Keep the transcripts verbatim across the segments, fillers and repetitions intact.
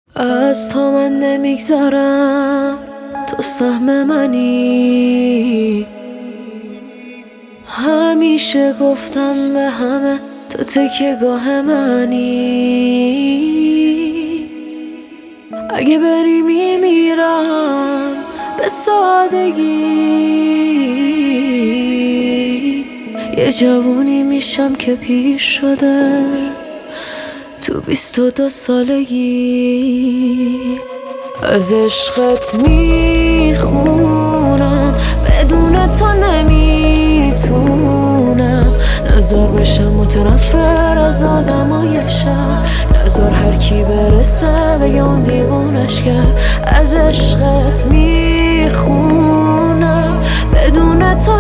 از تو من نمیگذرم، تو سهم منی. همیشه گفتم به همه تو تکیه‌گاه منی. اگه بری میمیرم به سادگی، یه جوونی میشم که پیر شده تو بیست و دو سالگی. از عشقت میخونم، بدون تو نمیتونم. نزار بشم متنفر از آدمای شهر، نزار هر کی برسه بگه اون دیوونش کرد. از عشقت میخونم، بدون تو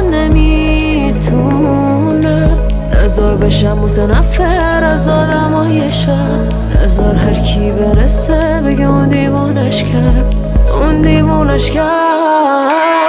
نمیتونم. نزار بشم متنفر از آدمای شهر، نزار هر کی برسه بگه اون دیوونش کرد، اون دیوونش کرد.